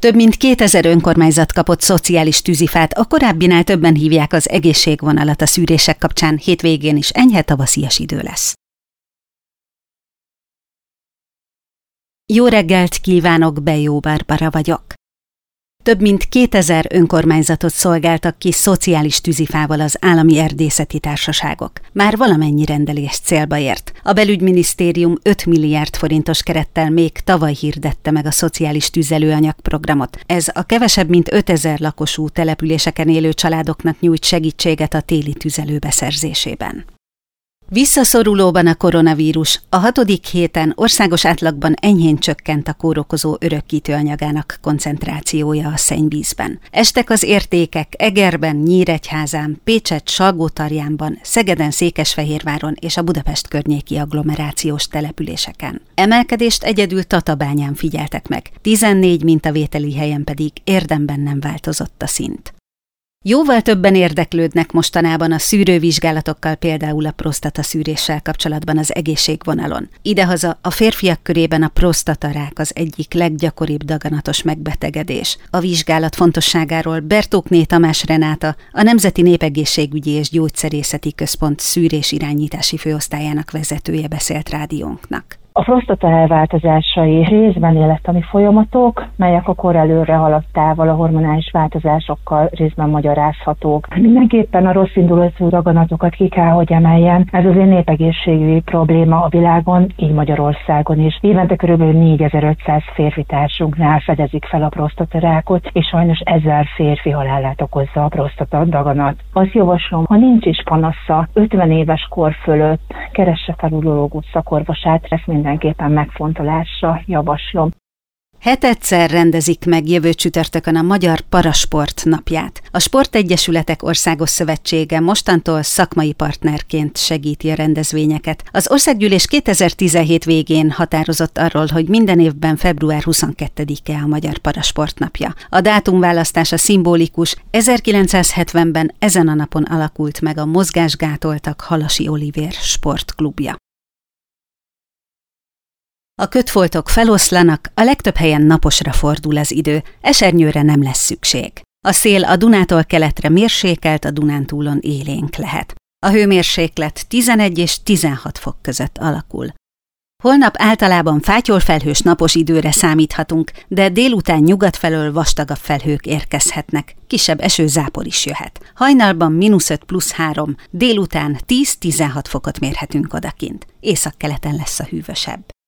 Több mint 2000 önkormányzat kapott szociális tűzifát, a korábbinál többen hívják az egészségvonalat a szűrések kapcsán, hétvégén is enyhe tavaszias idő lesz. Jó reggelt kívánok, Bejó Barbara vagyok. Több mint 2000 önkormányzatot szolgáltak ki szociális tűzifával az állami erdészeti társaságok. Már valamennyi rendelés célba ért. A belügyminisztérium 5 milliárd forintos kerettel még tavaly hirdette meg a szociális tüzelőanyag programot. Ez a kevesebb mint 5000 lakosú településeken élő családoknak nyújt segítséget a téli tüzelő beszerzésében. Visszaszorulóban a koronavírus. A 6. héten országos átlagban enyhén csökkent a kórokozó örökítő anyagának koncentrációja a szennyvízben. Estek az értékek Egerben, Nyíregyházán, Pécsett, Salgótarjánban, Szegeden, Székesfehérváron és a Budapest környéki agglomerációs településeken. Emelkedést egyedül Tatabányán figyeltek meg, 14 mintavételi helyen pedig érdemben nem változott a szint. Jóval többen érdeklődnek mostanában a szűrővizsgálatokkal, például a prosztataszűréssel kapcsolatban az egészségvonalon. Idehaza a férfiak körében a prosztatarák az egyik leggyakoribb daganatos megbetegedés. A vizsgálat fontosságáról Bertókné Tamás Renáta, a Nemzeti Népegészségügyi és Gyógyszerészeti Központ szűrés-irányítási főosztályának vezetője beszélt rádiónknak. A prostata elváltozásai részben élettani folyamatok, melyek a kor előre haladtával, a hormonális változásokkal részben magyarázhatók. Mindenképpen a rossz indulatú daganatokat ki kell, hogy emeljen. Ez az népegészségügyi probléma a világon, így Magyarországon is. Évente kb. 4500 férfi társunknál fedezik fel a prostatarákot, és sajnos 1000 férfi halálát okozza a prostata daganat. Azt javaslom, ha nincs is panasza, 50 éves kor fölött keresse fel urológus szakorvosát, ezt mindenképpen megfontolásra javaslom. Hetedszer rendezik meg jövő csütörtökön a Magyar Parasport napját. A Sportegyesületek Országos Szövetsége mostantól szakmai partnerként segíti a rendezvényeket. Az Országgyűlés 2017 végén határozott arról, hogy minden évben február 22-e a Magyar Parasport napja. A dátumválasztása szimbolikus, 1970-ben ezen a napon alakult meg a mozgásgátoltak Halasi Olivér sportklubja. A kötfoltok feloszlanak, a legtöbb helyen naposra fordul az idő, esernyőre nem lesz szükség. A szél a Dunától keletre mérsékelt, a Dunántúlon élénk lehet. A hőmérséklet 11 és 16 fok között alakul. Holnap általában fátyolfelhős napos időre számíthatunk, de délután nyugat felől vastagabb felhők érkezhetnek, kisebb esőzápor is jöhet. Hajnalban -5+3, délután 10-16 fokot mérhetünk odakint. Északkeleten lesz a hűvösebb.